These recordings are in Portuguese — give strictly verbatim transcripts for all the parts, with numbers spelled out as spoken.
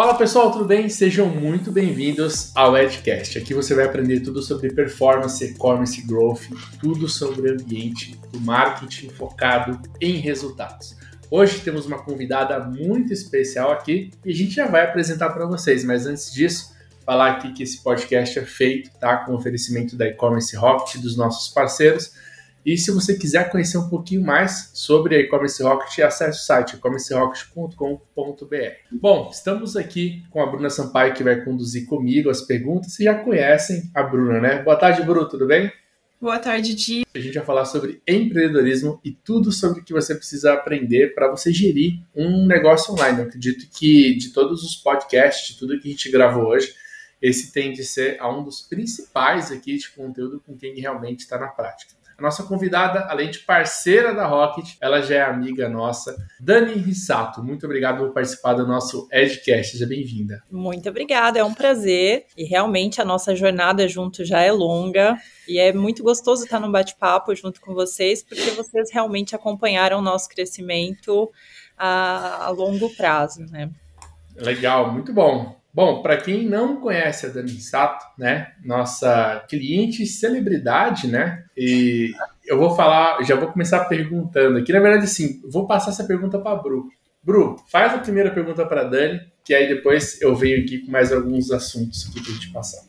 Fala pessoal, tudo bem? Sejam muito bem-vindos ao Edcast. Aqui você vai aprender tudo sobre performance, e-commerce, growth, tudo sobre o ambiente do marketing focado em resultados. Hoje temos uma convidada muito especial aqui e a gente já vai apresentar para vocês, mas antes disso, falar aqui que esse podcast é feito, tá, com oferecimento da E-Commerce Rocket, dos nossos parceiros. E se você quiser conhecer um pouquinho mais sobre a E-Commerce Rocket, acesse o site e commerce rocket ponto com ponto b r. Bom, estamos aqui com a Bruna Sampaio, que vai conduzir comigo as perguntas. Vocês já conhecem a Bruna, né? Boa tarde, Bruna, tudo bem? Boa tarde, Di. A gente vai falar sobre empreendedorismo e tudo sobre o que você precisa aprender para você gerir um negócio online. Eu acredito que de todos os podcasts, de tudo que a gente gravou hoje, esse tende a ser um dos principais aqui de conteúdo com quem realmente está na prática. A nossa convidada, além de parceira da Rocket, ela já é amiga nossa, Dani Rissato. Muito obrigado por participar do nosso Edcast. Seja bem-vinda. Muito obrigada, é um prazer. E realmente a nossa jornada junto já é longa. E é muito gostoso estar num bate-papo junto com vocês, porque vocês realmente acompanharam o nosso crescimento a, a longo prazo, né? Legal, muito bom. Bom, para quem não conhece a Dani Rissato, né, nossa cliente celebridade, né, e eu vou falar, já vou começar perguntando aqui, na verdade, sim, vou passar essa pergunta para a Bru. Bru, faz a primeira pergunta para a Dani, que aí depois eu venho aqui com mais alguns assuntos aqui para a gente passar.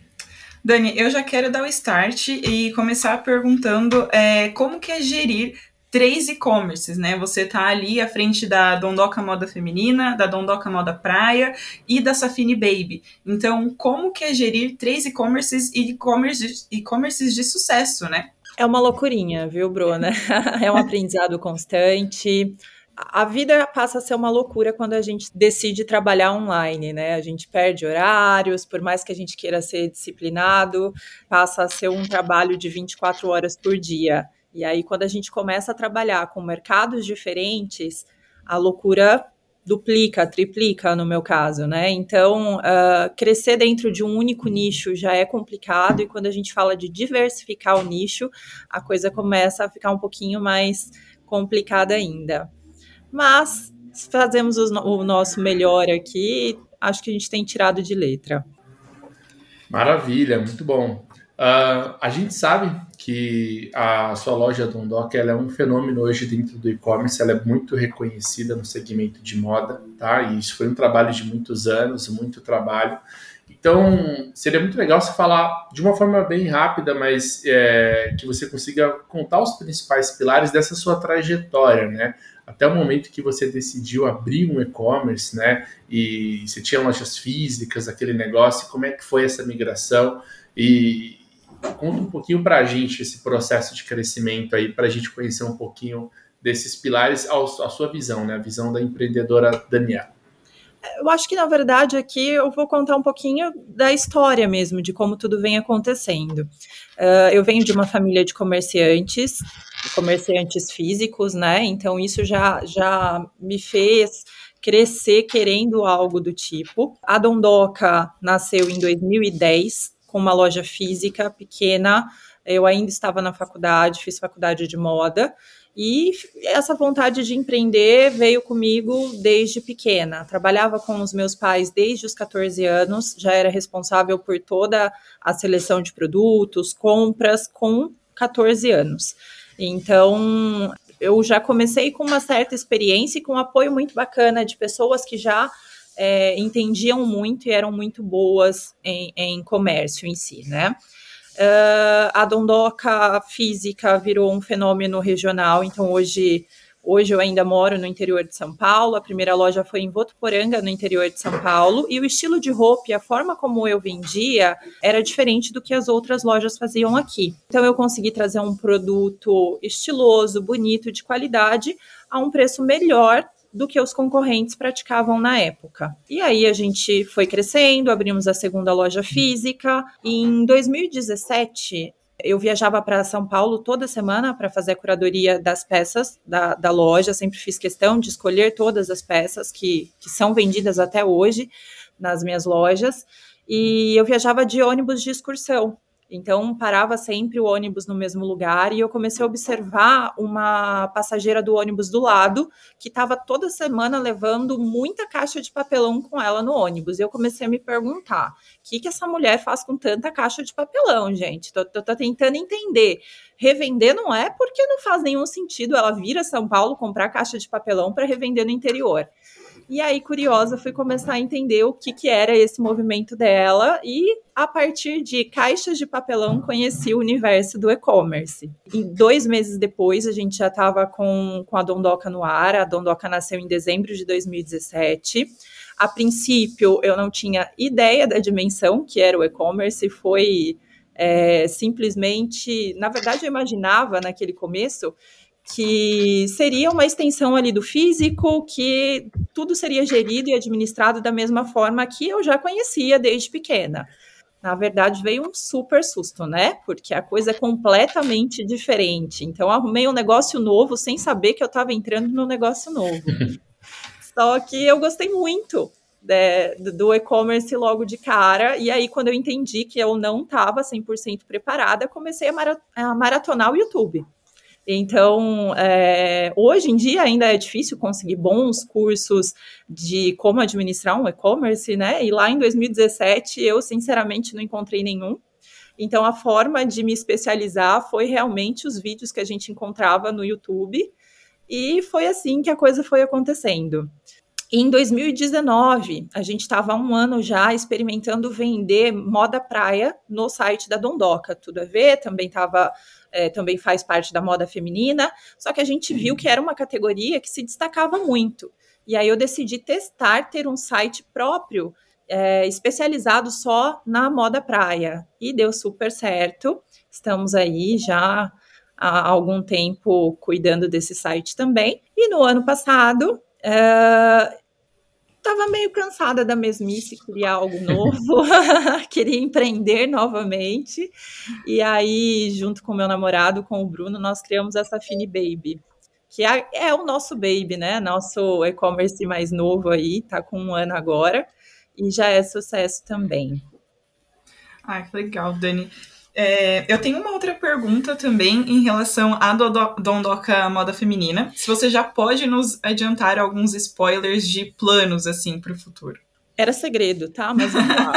Dani, eu já quero dar o start e começar perguntando é, como que é gerir três e-commerces, né? Você tá ali à frente da Dondoca Moda Feminina, da Dondoca Moda Praia e da Safini Baby. Então, como que é gerir três e-commerces e e-commerces, e-commerces de sucesso, né? É uma loucurinha, viu, Bruna? É um aprendizado constante. A vida passa a ser uma loucura quando a gente decide trabalhar online, né? A gente perde horários, por mais que a gente queira ser disciplinado, passa a ser um trabalho de vinte e quatro horas por dia. E aí, quando a gente começa a trabalhar com mercados diferentes, a loucura duplica, triplica no meu caso, né? Então, uh, crescer dentro de um único nicho já é complicado, e quando a gente fala de diversificar o nicho, a coisa começa a ficar um pouquinho mais complicada ainda. Mas fazemos os, o nosso melhor aqui, acho que a gente tem tirado de letra. Maravilha, muito bom. Uh, a gente sabe que a sua loja Dondoca, ela é um fenômeno hoje dentro do e-commerce, ela é muito reconhecida no segmento de moda, tá? E isso foi um trabalho de muitos anos, muito trabalho. Então, seria muito legal você falar de uma forma bem rápida, mas é, que você consiga contar os principais pilares dessa sua trajetória, né? Até o momento que você decidiu abrir um e-commerce, né? E você tinha lojas físicas, aquele negócio, como é que foi essa migração? E conta um pouquinho para a gente esse processo de crescimento aí, para a gente conhecer um pouquinho desses pilares, a sua visão, né? A visão da empreendedora Daniela. Eu acho que, na verdade, aqui eu vou contar um pouquinho da história mesmo, de como tudo vem acontecendo. Uh, eu venho de uma família de comerciantes, comerciantes físicos, né? Então, isso já, já me fez crescer querendo algo do tipo. A Dondoca nasceu em dois mil e dez, com uma loja física pequena. Eu ainda estava na faculdade, fiz faculdade de moda, e essa vontade de empreender veio comigo desde pequena. Trabalhava com os meus pais desde os catorze anos, já era responsável por toda a seleção de produtos, compras, com catorze anos. Então, eu já comecei com uma certa experiência e com um apoio muito bacana de pessoas que já é, entendiam muito e eram muito boas em, em comércio em si, né? Uh, a Dondoca física virou um fenômeno regional, então hoje, hoje eu ainda moro no interior de São Paulo. A primeira loja foi em Votuporanga, no interior de São Paulo, e o estilo de roupa e a forma como eu vendia era diferente do que as outras lojas faziam aqui. Então eu consegui trazer um produto estiloso, bonito, de qualidade, a um preço melhor do que os concorrentes praticavam na época. E aí a gente foi crescendo, abrimos a segunda loja física, e em dois mil e dezessete eu viajava para São Paulo toda semana para fazer a curadoria das peças da, da loja. Sempre fiz questão de escolher todas as peças que, que são vendidas até hoje nas minhas lojas, e eu viajava de ônibus de excursão. Então, parava sempre o ônibus no mesmo lugar e eu comecei a observar uma passageira do ônibus do lado que estava toda semana levando muita caixa de papelão com ela no ônibus. E eu comecei a me perguntar, o que, que essa mulher faz com tanta caixa de papelão, gente? Tô, tô, tô tentando entender. Revender não é porque não faz nenhum sentido ela vir a São Paulo comprar caixa de papelão para revender no interior. E aí, curiosa, fui começar a entender o que, que era esse movimento dela e, a partir de caixas de papelão, conheci o universo do e-commerce. E dois meses depois, a gente já estava com, com a Dondoca no ar. A Dondoca nasceu em dezembro de dois mil e dezessete. A princípio, eu não tinha ideia da dimensão que era o e-commerce. Foi é, simplesmente... Na verdade, eu imaginava, naquele começo, que seria uma extensão ali do físico, que tudo seria gerido e administrado da mesma forma que eu já conhecia desde pequena. Na verdade, veio um super susto, né? Porque a coisa é completamente diferente. Então, arrumei um negócio novo sem saber que eu estava entrando no negócio novo. Só que eu gostei muito de, do e-commerce logo de cara. E aí, quando eu entendi que eu não estava cem por cento preparada, comecei a, mara- a maratonar o YouTube. Então, é, hoje em dia ainda é difícil conseguir bons cursos de como administrar um e-commerce, né? E lá em dois mil e dezessete eu, sinceramente, não encontrei nenhum. Então, a forma de me especializar foi realmente os vídeos que a gente encontrava no YouTube. E foi assim que a coisa foi acontecendo. Em dois mil e dezenove, a gente estava há um ano já experimentando vender moda praia no site da Dondoca. Tudo a ver, também estava... É, também faz parte da moda feminina, só que a gente viu que era uma categoria que se destacava muito. E aí eu decidi testar ter um site próprio, é, especializado só na moda praia. E deu super certo. Estamos aí já há algum tempo cuidando desse site também. E no ano passado... É, estava meio cansada da mesmice, queria algo novo, queria empreender novamente. E aí, junto com o meu namorado, com o Bruno, nós criamos essa Fini Baby, que é, é o nosso baby, né? Nosso e-commerce mais novo aí, tá com um ano agora, e já é sucesso também. Ah, que legal, Dani. É, eu tenho uma outra pergunta também em relação à Dondoca Moda Feminina. Se você já pode nos adiantar alguns spoilers de planos, assim, para o futuro. Era segredo, tá? Mas vamos lá.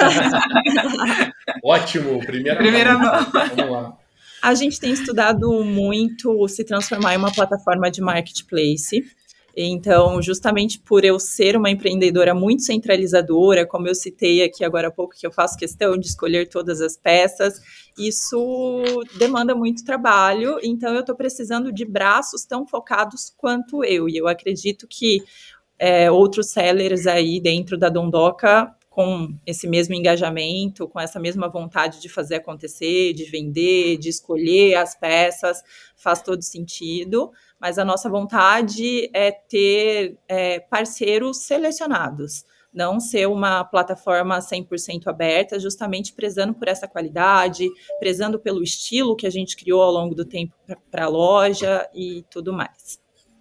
Ótimo, primeira, primeira mão. Vamos lá. A gente tem estudado muito se transformar em uma plataforma de marketplace. Então, justamente por eu ser uma empreendedora muito centralizadora, como eu citei aqui agora há pouco, que eu faço questão de escolher todas as peças, isso demanda muito trabalho, então eu estou precisando de braços tão focados quanto eu, e eu acredito que é, outros sellers aí dentro da Dondoca, com esse mesmo engajamento, com essa mesma vontade de fazer acontecer, de vender, de escolher as peças, faz todo sentido. Mas a nossa vontade é ter é, parceiros selecionados, não ser uma plataforma cem por cento aberta, justamente prezando por essa qualidade, prezando pelo estilo que a gente criou ao longo do tempo para a loja e tudo mais.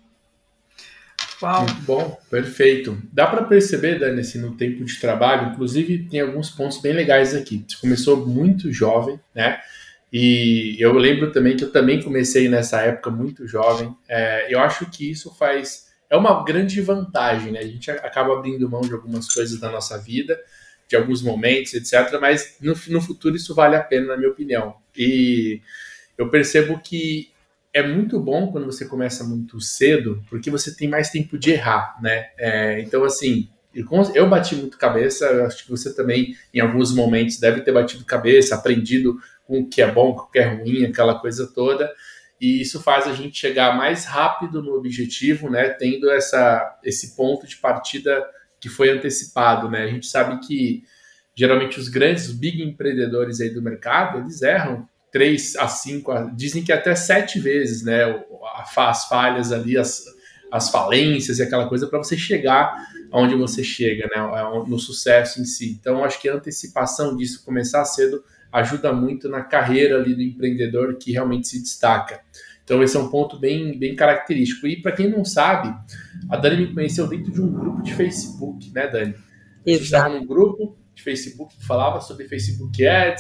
Uau. Muito bom, perfeito. Dá para perceber, Dani, assim, no tempo de trabalho, inclusive tem alguns pontos bem legais aqui. Você começou muito jovem, né? E eu lembro também que eu também comecei nessa época muito jovem. É, eu acho que isso faz... É uma grande vantagem, né? A gente acaba abrindo mão de algumas coisas da nossa vida, de alguns momentos, etcétera. Mas no, no futuro isso vale a pena, na minha opinião. E eu percebo que é muito bom quando você começa muito cedo, porque você tem mais tempo de errar, né? É, então, assim, eu bati muito cabeça, eu acho que você também, em alguns momentos, deve ter batido cabeça, aprendido com o que é bom, com o que é ruim, aquela coisa toda, e isso faz a gente chegar mais rápido no objetivo, né? Tendo essa, esse ponto de partida que foi antecipado, né? A gente sabe que, geralmente, os grandes, os big empreendedores aí do mercado, eles erram três a cinco, dizem que até sete vezes, né, as falhas ali, as, as falências e aquela coisa para você chegar onde você chega, né, no sucesso em si. Então, acho que a antecipação disso, começar cedo, ajuda muito na carreira ali do empreendedor que realmente se destaca. Então, esse é um ponto bem, bem característico. E para quem não sabe, a Dani me conheceu dentro de um grupo de Facebook, né, Dani? A gente estava num grupo de Facebook que falava sobre Facebook Ads,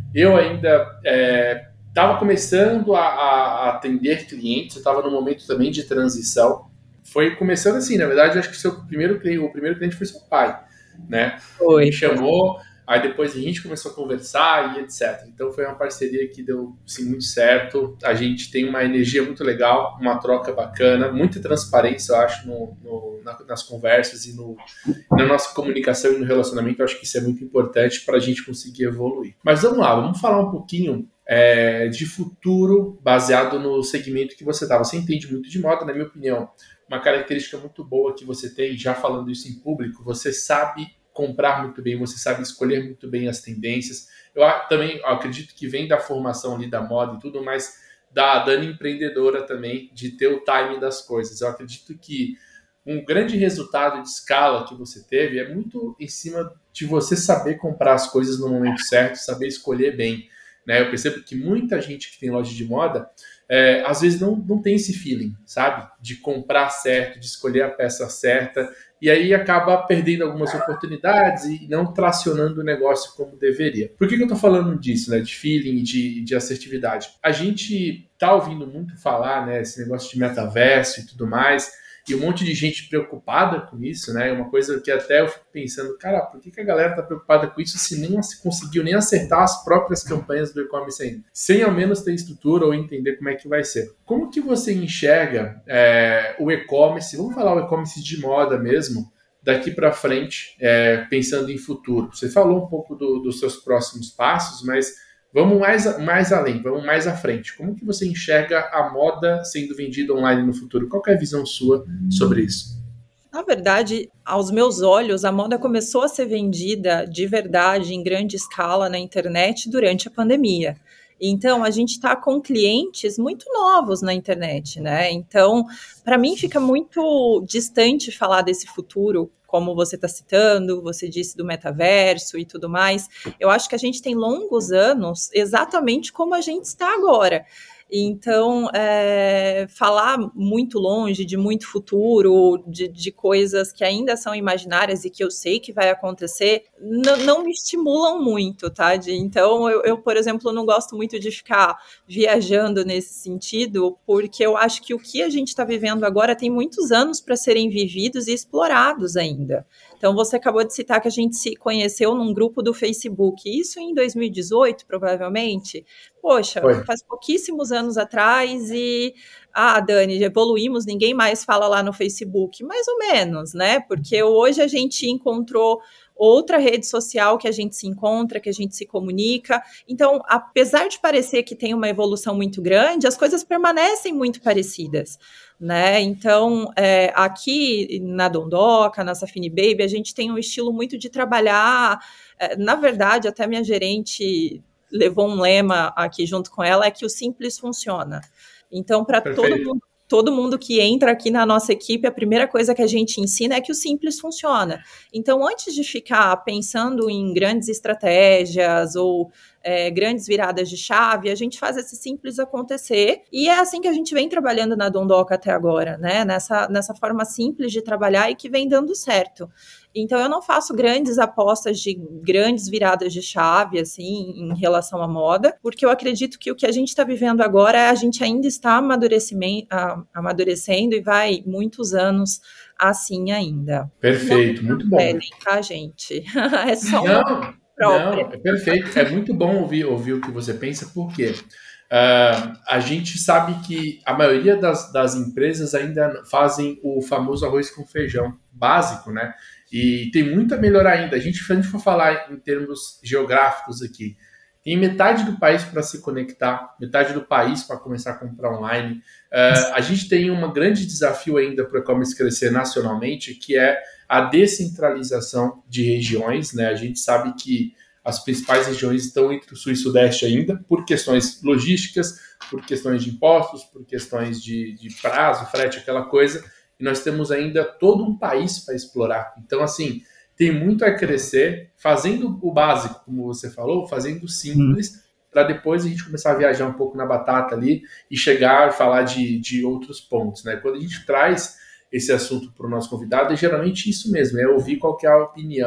Eu ainda estava é, começando a, a atender clientes, eu estava num momento também de transição. Foi começando assim, na verdade, acho que seu primeiro cliente, o primeiro cliente foi seu pai, né? Foi. Ele me chamou, aí depois a gente começou a conversar e etcétera. Então foi uma parceria que deu sim, muito certo. A gente tem uma energia muito legal, uma troca bacana, muita transparência, eu acho, no, no, na, nas conversas e no, na nossa comunicação e no relacionamento. Eu acho que isso é muito importante para a gente conseguir evoluir. Mas vamos lá, vamos falar um pouquinho é, de futuro baseado no segmento que você está. Você entende muito de moda, na minha opinião. Uma característica muito boa que você tem, já falando isso em público, você sabe comprar muito bem, você sabe escolher muito bem as tendências. Eu também eu acredito que vem da formação ali da moda e tudo, mas da Dani empreendedora também, de ter o timing das coisas. Eu acredito que um grande resultado de escala que você teve é muito em cima de você saber comprar as coisas no momento certo, saber escolher bem. Né? Eu percebo que muita gente que tem loja de moda, é, às vezes não, não tem esse feeling, sabe? De comprar certo, de escolher a peça certa, e aí acaba perdendo algumas oportunidades e não tracionando o negócio como deveria. Por que, que eu tô falando disso, né? De feeling, de, de assertividade? A gente tá ouvindo muito falar, né? Esse negócio de metaverso e tudo mais, e um monte de gente preocupada com isso, né? Uma coisa que até eu fico pensando, cara, por que, que a galera tá preocupada com isso se nem conseguiu nem acertar as próprias campanhas do e-commerce ainda? Sem ao menos ter estrutura ou entender como é que vai ser. Como que você enxerga é, o e-commerce, vamos falar o e-commerce de moda mesmo, daqui para frente, é, pensando em futuro? Você falou um pouco do, dos seus próximos passos, mas vamos mais, mais além, vamos mais à frente. Como que você enxerga a moda sendo vendida online no futuro? Qual que é a visão sua sobre isso? Na verdade, aos meus olhos, a moda começou a ser vendida de verdade, em grande escala, na internet durante a pandemia. Então, a gente está com clientes muito novos na internet, né? Então, para mim, fica muito distante falar desse futuro, como você está citando, você disse do metaverso e tudo mais. Eu acho que a gente tem longos anos exatamente como a gente está agora. Então, é, falar muito longe, de muito futuro, de, de coisas que ainda são imaginárias e que eu sei que vai acontecer, n- não me estimulam muito, tá? De, então, eu, eu, por exemplo, não gosto muito de ficar viajando nesse sentido, porque eu acho que o que a gente está vivendo agora tem muitos anos para serem vividos e explorados ainda. Então, você acabou de citar que a gente se conheceu num grupo do Facebook, isso em dois mil e dezoito, provavelmente. Poxa, Foi. faz pouquíssimos anos atrás e, ah, Dani, evoluímos, ninguém mais fala lá no Facebook, mais ou menos, né? Porque hoje a gente encontrou outra rede social que a gente se encontra, que a gente se comunica. Então, apesar de parecer que tem uma evolução muito grande, as coisas permanecem muito parecidas, né? Então, é, aqui na Dondoca, na Safini Baby, a gente tem um estilo muito de trabalhar. É, na verdade, até minha gerente levou um lema aqui junto com ela, é que o simples funciona. Então, para todo mundo, todo mundo que entra aqui na nossa equipe, a primeira coisa que a gente ensina é que o simples funciona. Então, antes de ficar pensando em grandes estratégias ou é, grandes viradas de chave, a gente faz esse simples acontecer, e é assim que a gente vem trabalhando na Dondoca até agora, né? Nessa, nessa forma simples de trabalhar e que vem dando certo. Então, eu não faço grandes apostas de grandes viradas de chave, assim, em relação à moda, porque eu acredito que o que a gente está vivendo agora, a gente ainda está amadurecendo e vai muitos anos assim ainda. Perfeito, não muito bom. Velem, tá, gente? É só não, uma própria. Não, é perfeito. É muito bom ouvir, ouvir o que você pensa, porque uh, a gente sabe que a maioria das, das empresas ainda fazem o famoso arroz com feijão básico, né? E tem muito a melhorar ainda. A gente, se a gente for falar em termos geográficos aqui, tem metade do país para se conectar, metade do país para começar a comprar online. Uh, a gente tem um grande desafio ainda para o e-commerce crescer nacionalmente, que é a descentralização de regiões, né? A gente sabe que as principais regiões estão entre o sul e o sudeste ainda, por questões logísticas, por questões de impostos, por questões de, de prazo, frete, aquela coisa. E nós temos ainda todo um país para explorar. Então, assim, tem muito a crescer, fazendo o básico, como você falou, fazendo o simples, hum. para depois a gente começar a viajar um pouco na batata ali e chegar e falar de, de outros pontos, né? Quando a gente traz esse assunto para o nosso convidado, é geralmente isso mesmo, é ouvir qual que é a opinião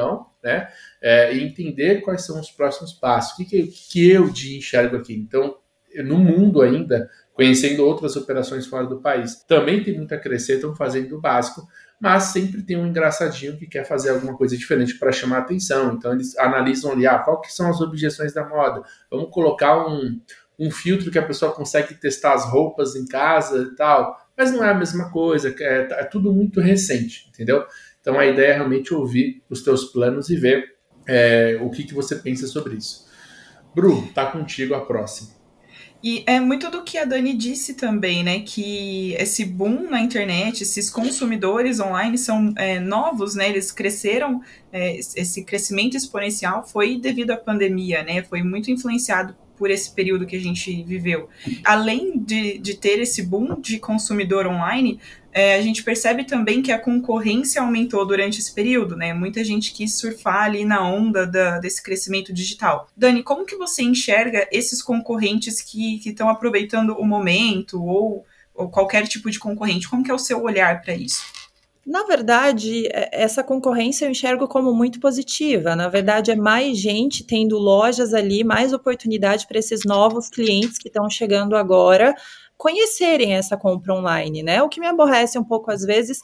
né? É, e entender quais são os próximos passos. O que, que, que eu de enxergo aqui? Então, no mundo ainda, conhecendo outras operações fora do país, também tem muito a crescer, estão fazendo o básico, mas sempre tem um engraçadinho que quer fazer alguma coisa diferente para chamar a atenção. Então, eles analisam ali, ah, qual que são as objeções da moda? Vamos colocar um, um filtro que a pessoa consegue testar as roupas em casa e tal, mas não é a mesma coisa, é, é tudo muito recente, entendeu? Então, a ideia é realmente ouvir os teus planos e ver É, o que, que você pensa sobre isso. Bru, tá contigo a próxima. E é muito do que a Dani disse também, né? Que esse boom na internet, esses consumidores online são é, novos, né? Eles cresceram, é, esse crescimento exponencial foi devido à pandemia, né? Foi muito influenciado por esse período que a gente viveu. Além de, de ter esse boom de consumidor online, é, a gente percebe também que a concorrência aumentou durante esse período, né? Muita gente quis surfar ali na onda da, desse crescimento digital. Dani, como que você enxerga esses concorrentes que estão aproveitando o momento ou, ou qualquer tipo de concorrente? Como que é o seu olhar para isso? Na verdade, essa concorrência eu enxergo como muito positiva. Na verdade, é mais gente tendo lojas ali, mais oportunidade para esses novos clientes que estão chegando agora conhecerem essa compra online, né? O que me aborrece um pouco às vezes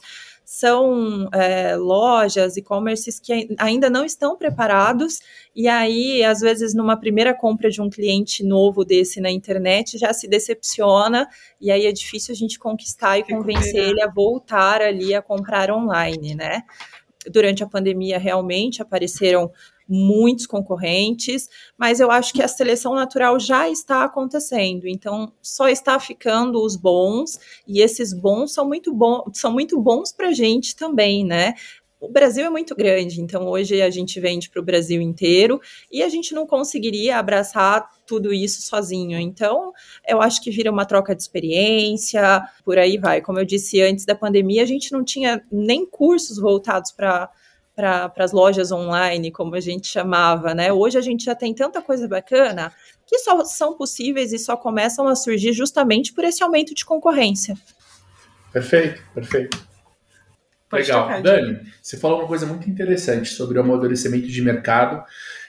são é, lojas, e-commerces que ainda não estão preparados e aí, às vezes, numa primeira compra de um cliente novo desse na internet, já se decepciona e aí é difícil a gente conquistar e convencer ele a voltar ali a comprar online, né? Durante a pandemia, realmente, apareceram muitos concorrentes, mas eu acho que a seleção natural já está acontecendo, então só está ficando os bons, e esses bons são muito, bom, são muito bons para a gente também, né? O Brasil é muito grande, então hoje a gente vende para o Brasil inteiro e a gente não conseguiria abraçar tudo isso sozinho. Então, eu acho que vira uma troca de experiência, por aí vai. Como eu disse, antes da pandemia, a gente não tinha nem cursos voltados para para as lojas online, como a gente chamava, né? Hoje a gente já tem tanta coisa bacana que só são possíveis e só começam a surgir justamente por esse aumento de concorrência. Perfeito, perfeito. Pode Legal. Tocar, Dani, você falou uma coisa muito interessante sobre o amadurecimento de mercado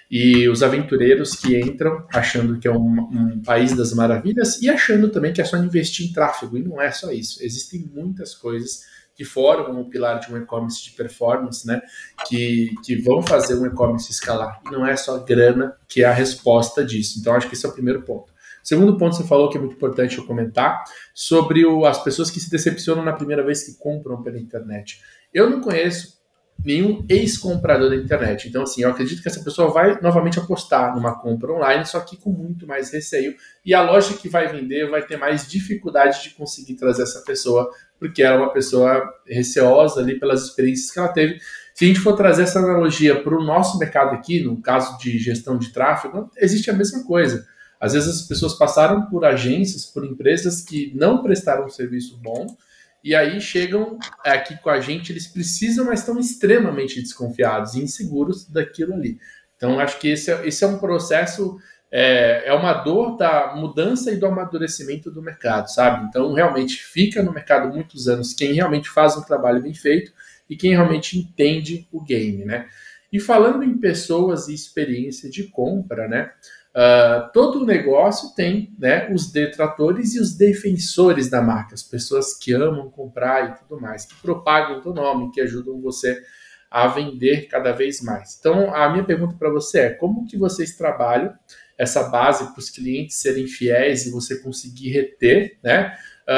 e os aventureiros que entram achando que é um, um país das maravilhas e achando também que é só investir em tráfego, e não é só isso. Existem muitas coisas que formam o pilar de um e-commerce de performance, né, que, que vão fazer um e-commerce escalar. E não é só grana que é a resposta disso. Então, acho que esse é o primeiro ponto. Segundo ponto, você falou que é muito importante eu comentar sobre o, as pessoas que se decepcionam na primeira vez que compram pela internet. Eu não conheço nenhum ex-comprador da internet. Então, assim, eu acredito que essa pessoa vai novamente apostar numa compra online, só que com muito mais receio. E a loja que vai vender vai ter mais dificuldade de conseguir trazer essa pessoa, porque ela é uma pessoa receosa ali pelas experiências que ela teve. Se a gente for trazer essa analogia para o nosso mercado aqui, no caso de gestão de tráfego, existe a mesma coisa. Às vezes as pessoas passaram por agências, por empresas que não prestaram um serviço bom, e aí chegam aqui com a gente, eles precisam, mas estão extremamente desconfiados e inseguros daquilo ali. Então, acho que esse é, esse é um processo, é, é uma dor da mudança e do amadurecimento do mercado, sabe? Então, realmente, fica no mercado muitos anos quem realmente faz um trabalho bem feito e quem realmente entende o game, né? E falando em pessoas e experiência de compra, né? Uh, todo negócio tem, né, os detratores e os defensores da marca, as pessoas que amam comprar e tudo mais, que propagam o teu nome, que ajudam você a vender cada vez mais. Então, a minha pergunta para você é, como que vocês trabalham essa base para os clientes serem fiéis e você conseguir reter, né?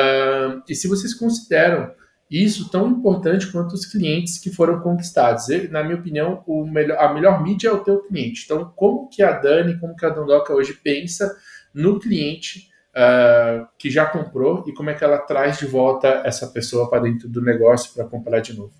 Uh, e se vocês consideram isso tão importante quanto os clientes que foram conquistados. E, na minha opinião, o melhor, a melhor mídia é o teu cliente. Então, como que a Dani, como que a Dondoca hoje pensa no cliente uh, que já comprou e como é que ela traz de volta essa pessoa para dentro do negócio para comprar de novo?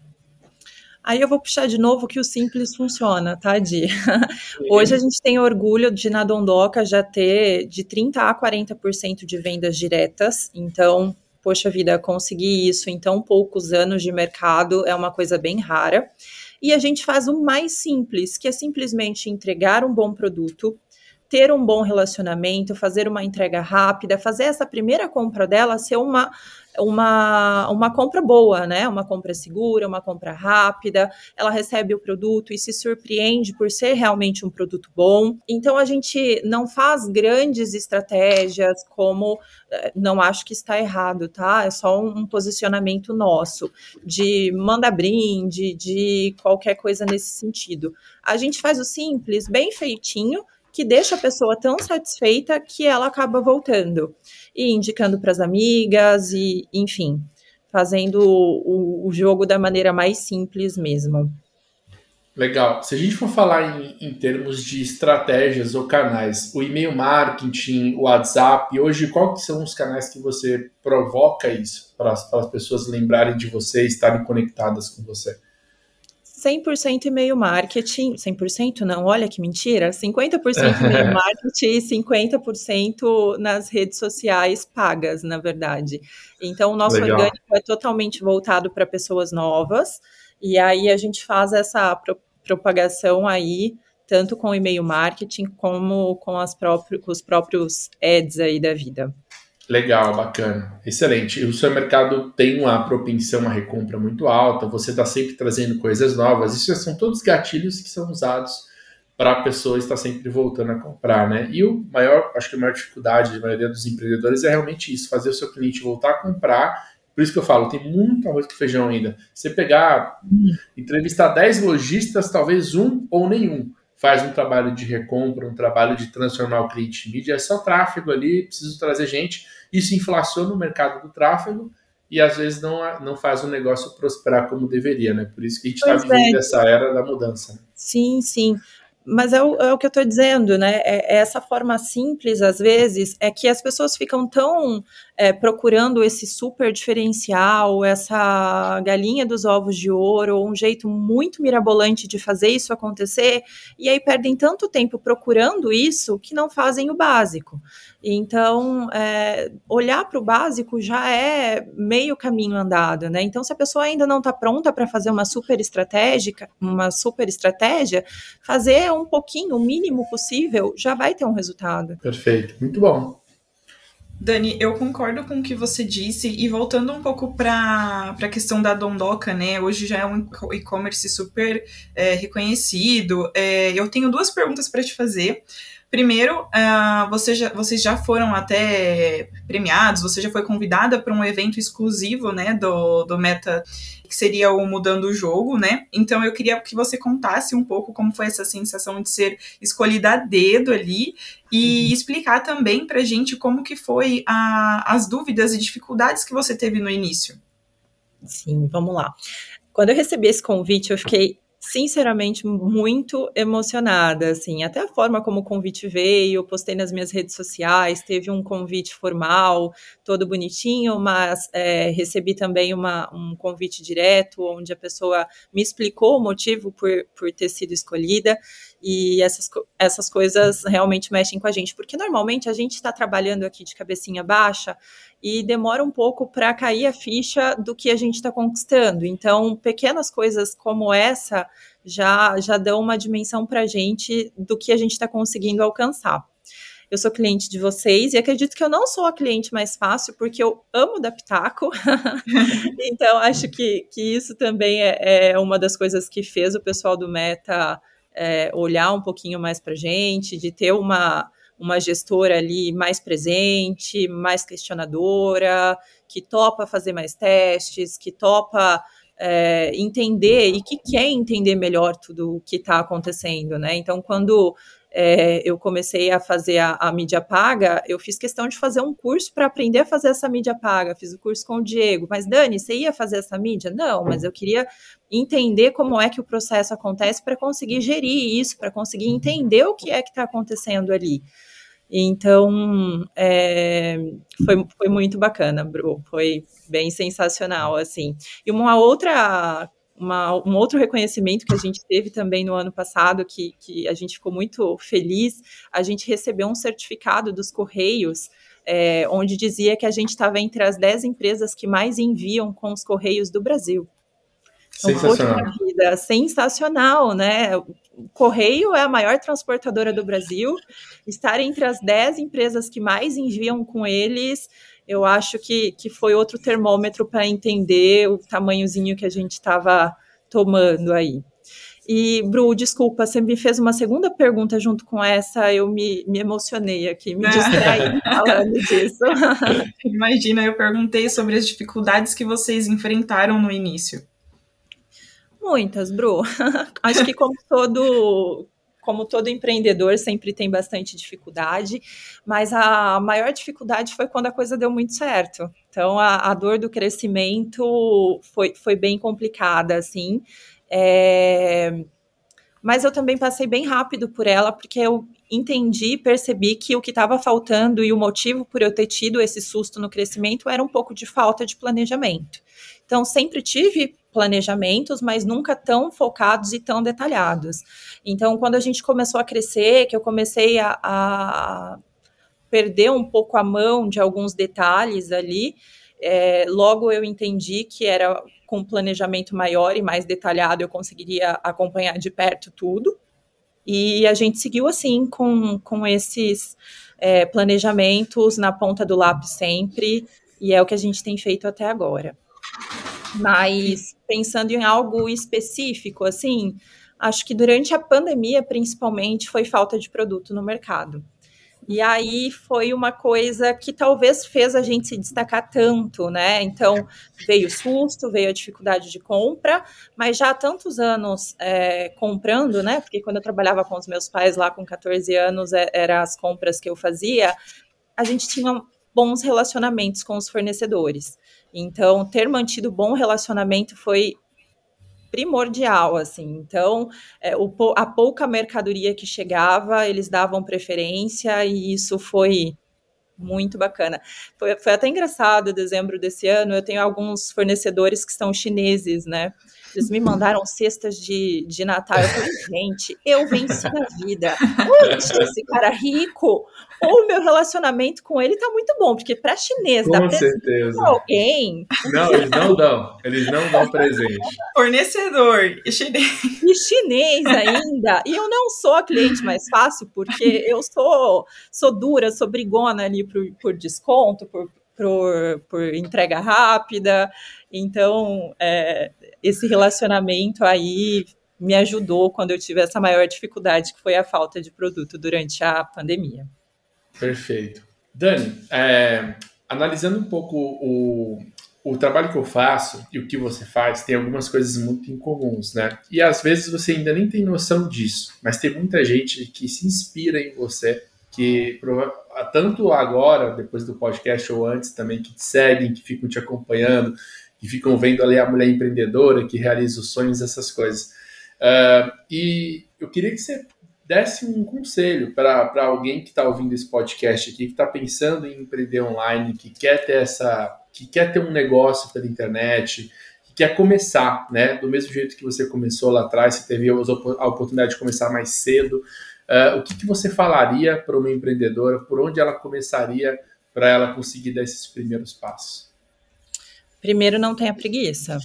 Aí eu vou puxar de novo que o simples funciona, tá, Di? Hoje a gente tem orgulho de, na Dondoca, já ter de trinta a quarenta por cento de vendas diretas. Então, poxa vida, conseguir isso em tão poucos anos de mercado é uma coisa bem rara. E a gente faz o mais simples, que é simplesmente entregar um bom produto, ter um bom relacionamento, fazer uma entrega rápida, fazer essa primeira compra dela ser uma uma, uma compra boa, né? Uma compra segura, uma compra rápida, ela recebe o produto e se surpreende por ser realmente um produto bom. Então, a gente não faz grandes estratégias como, não acho que está errado, tá? É só um posicionamento nosso, de manda brinde, de qualquer coisa nesse sentido. A gente faz o simples, bem feitinho, que deixa a pessoa tão satisfeita que ela acaba voltando e indicando para as amigas e, enfim, fazendo o, o jogo da maneira mais simples mesmo. Legal. Se a gente for falar em, em termos de estratégias ou canais, o e-mail marketing, o WhatsApp, hoje qual que são os canais que você provoca isso para as, para as pessoas lembrarem de você e estarem conectadas com você? cem por cento e-mail marketing, cem por cento não, olha que mentira, cinquenta por cento e-mail marketing e cinquenta por cento nas redes sociais pagas, na verdade. Então, o nosso Legal. Orgânico é totalmente voltado para pessoas novas, e aí a gente faz essa pro- propagação aí, tanto com e-mail marketing, como com, as próprios, com os próprios ads aí da vida. Legal, bacana, excelente. E o seu mercado tem uma propensão à recompra muito alta, você está sempre trazendo coisas novas, isso são todos gatilhos que são usados para a pessoa estar sempre voltando a comprar, né? E o maior, acho que a maior dificuldade da maioria dos empreendedores é realmente isso, fazer o seu cliente voltar a comprar. Por isso que eu falo, tem muito arroz com feijão ainda. Você pegar, entrevistar dez lojistas, talvez um ou nenhum faz um trabalho de recompra, um trabalho de transformar o cliente em mídia, é só tráfego ali, preciso trazer gente, isso inflaciona o mercado do tráfego e às vezes não, não faz o negócio prosperar como deveria, né? Por isso que a gente está vivendo é. essa era da mudança. Sim, sim. Mas é o, é o que eu estou dizendo, né? É, é essa forma simples, às vezes, é que as pessoas ficam tão é, procurando esse super diferencial, essa galinha dos ovos de ouro, um jeito muito mirabolante de fazer isso acontecer, e aí perdem tanto tempo procurando isso que não fazem o básico. Então, é, olhar para o básico já é meio caminho andado, né? Então, se a pessoa ainda não está pronta para fazer uma super estratégica, uma super estratégia, fazer um pouquinho, o mínimo possível, já vai ter um resultado. Perfeito, muito bom. Dani, eu concordo com o que você disse, e voltando um pouco para a questão da Dondoca, né? Hoje já é um e-commerce super é, reconhecido. É, eu tenho duas perguntas para te fazer. Primeiro, uh, você já, vocês já foram até premiados, você já foi convidada para um evento exclusivo, né, do, do Meta, que seria o Mudando o Jogo, né? Então eu queria que você contasse um pouco como foi essa sensação de ser escolhida a dedo ali e uhum. explicar também para a gente como que foi a, as dúvidas e dificuldades que você teve no início. Sim, vamos lá. Quando eu recebi esse convite, eu fiquei sinceramente muito emocionada, assim, até a forma como o convite veio, eu postei nas minhas redes sociais, teve um convite formal, todo bonitinho, mas é, recebi também uma, um convite direto, onde a pessoa me explicou o motivo por, por ter sido escolhida, e essas, essas coisas realmente mexem com a gente, porque normalmente a gente está trabalhando aqui de cabecinha baixa, e demora um pouco para cair a ficha do que a gente está conquistando. Então, pequenas coisas como essa já, já dão uma dimensão para a gente do que a gente está conseguindo alcançar. Eu sou cliente de vocês e acredito que eu não sou a cliente mais fácil, porque eu amo dar pitaco. Então, acho que, que isso também é, é uma das coisas que fez o pessoal do Meta é, olhar um pouquinho mais para a gente, de ter uma... uma gestora ali mais presente, mais questionadora, que topa fazer mais testes, que topa é, entender e que quer entender melhor tudo o que está acontecendo, né? Então, quando é, eu comecei a fazer a, a mídia paga, eu fiz questão de fazer um curso para aprender a fazer essa mídia paga, fiz o curso com o Diego, mas Dani, você ia fazer essa mídia? Não, mas eu queria entender como é que o processo acontece para conseguir gerir isso, para conseguir entender o que é que está acontecendo ali. Então, é, foi, foi muito bacana, Bru, foi bem sensacional, assim. E uma outra, uma, um outro reconhecimento que a gente teve também no ano passado, que, que a gente ficou muito feliz, a gente recebeu um certificado dos Correios, é, onde dizia que a gente estava entre as dez empresas que mais enviam com os Correios do Brasil. Sensacional. Então, poxa vida, sensacional, né? O Correio é a maior transportadora do Brasil, estar entre as dez empresas que mais enviam com eles eu acho que, que foi outro termômetro para entender o tamanhozinho que a gente estava tomando aí. E, Bru, desculpa, você me fez uma segunda pergunta junto com essa, eu me, me emocionei aqui, me distraí falando disso. Imagina, eu perguntei sobre as dificuldades que vocês enfrentaram no início. Muitas, Bru. Acho que como todo... Como todo empreendedor, sempre tem bastante dificuldade, mas a maior dificuldade foi quando a coisa deu muito certo. Então, a, a dor do crescimento foi, foi bem complicada, assim. É... Mas eu também passei bem rápido por ela, porque eu entendi, percebi que o que estava faltando e o motivo por eu ter tido esse susto no crescimento era um pouco de falta de planejamento. Então, sempre tive planejamentos, mas nunca tão focados e tão detalhados. Então, quando a gente começou a crescer, que eu comecei a, a perder um pouco a mão de alguns detalhes ali, é, logo eu entendi que era com um planejamento maior e mais detalhado, eu conseguiria acompanhar de perto tudo. E a gente seguiu assim, com, com esses é, planejamentos na ponta do lápis sempre, e é o que a gente tem feito até agora. Mas pensando em algo específico, assim, acho que durante a pandemia, principalmente, foi falta de produto no mercado. E aí foi uma coisa que talvez fez a gente se destacar tanto, né? Então, veio o susto, veio a dificuldade de compra, mas já há tantos anos é, comprando, né? Porque quando eu trabalhava com os meus pais lá com catorze anos, é, eram as compras que eu fazia, a gente tinha bons relacionamentos com os fornecedores. Então, ter mantido bom relacionamento foi primordial, assim. Então, é, o, a pouca mercadoria que chegava, eles davam preferência e isso foi muito bacana. Foi, foi até engraçado, dezembro desse ano, eu tenho alguns fornecedores que são chineses, né? Eles me mandaram cestas de, de Natal. Eu falei, gente, eu venci na vida. Ou eu deixei esse cara rico, ou o meu relacionamento com ele tá muito bom, porque para chinês com dar certeza pra alguém... Não, eles não dão. Eles não dão presente. Fornecedor e chinês. E chinês ainda. E eu não sou a cliente mais fácil, porque eu sou, sou dura, sou brigona ali por, por desconto, por, por, por entrega rápida. Então, é, esse relacionamento aí me ajudou quando eu tive essa maior dificuldade, que foi a falta de produto durante a pandemia. Perfeito. Dani, é, analisando um pouco o, o trabalho que eu faço e o que você faz, tem algumas coisas muito incomuns, né? E às vezes você ainda nem tem noção disso, mas tem muita gente que se inspira em você, que tanto agora, depois do podcast ou antes também, que te seguem, que ficam te acompanhando, que ficam vendo ali a mulher empreendedora, que realiza os sonhos, essas coisas. Uh, e eu queria que você desse um conselho para alguém que está ouvindo esse podcast aqui, que está pensando em empreender online, que quer ter essa, que quer ter um negócio pela internet, que quer começar, né? Do mesmo jeito que você começou lá atrás, você teve a oportunidade de começar mais cedo. Uh, o que, que você falaria para uma empreendedora? Por onde ela começaria para ela conseguir dar esses primeiros passos? Primeiro, não tenha preguiça.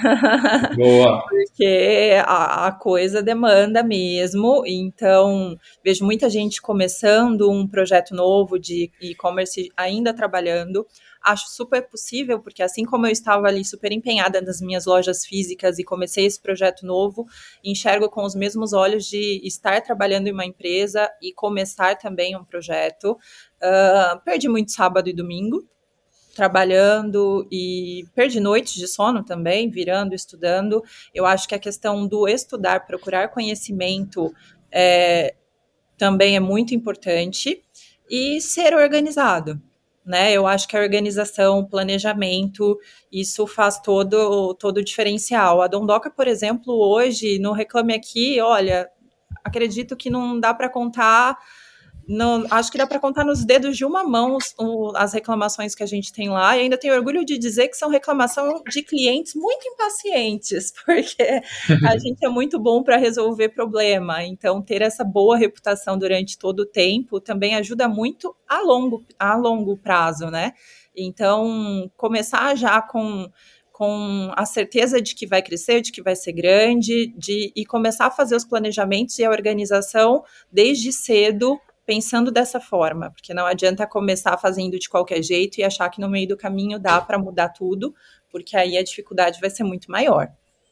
Boa! Porque a, a coisa demanda mesmo. Então, vejo muita gente começando um projeto novo de e-commerce, ainda trabalhando. Acho super possível, porque assim como eu estava ali super empenhada nas minhas lojas físicas e comecei esse projeto novo, enxergo com os mesmos olhos de estar trabalhando em uma empresa e começar também um projeto. Uh, perdi muito sábado e domingo trabalhando e perdi noites de sono também, virando, estudando. Eu acho que a questão do estudar, procurar conhecimento é, também é muito importante e ser organizado, né? Eu acho que a organização, o planejamento, isso faz todo, todo o diferencial. A Dondoca, por exemplo, hoje, no Reclame Aqui, olha, acredito que não dá para contar... No, acho que dá para contar nos dedos de uma mão os, o, as reclamações que a gente tem lá, e ainda tenho orgulho de dizer que são reclamações de clientes muito impacientes, porque a gente é muito bom para resolver problema, então ter essa boa reputação durante todo o tempo também ajuda muito a longo, a longo prazo, né? Então, começar já com... com a certeza de que vai crescer, de que vai ser grande, de, e começar a fazer os planejamentos e a organização desde cedo pensando dessa forma, porque não adianta começar fazendo de qualquer jeito e achar que no meio do caminho dá para mudar tudo, porque aí a dificuldade vai ser muito maior.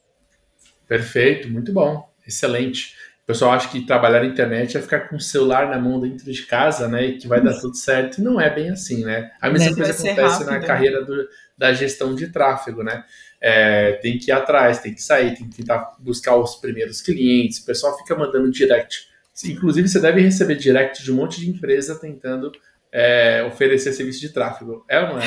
Perfeito, muito bom, excelente. O pessoal acha que trabalhar na internet é ficar com o celular na mão dentro de casa, né, e que vai dar tudo certo, e não é bem assim, né? A mesma Né, coisa vai ser acontece rápido, na né? carreira do- da gestão de tráfego, né? É, tem que ir atrás, tem que sair, tem que tentar buscar os primeiros clientes, o pessoal fica mandando direct. Inclusive, você deve receber direct de um monte de empresa tentando é, oferecer serviço de tráfego. É ou não é?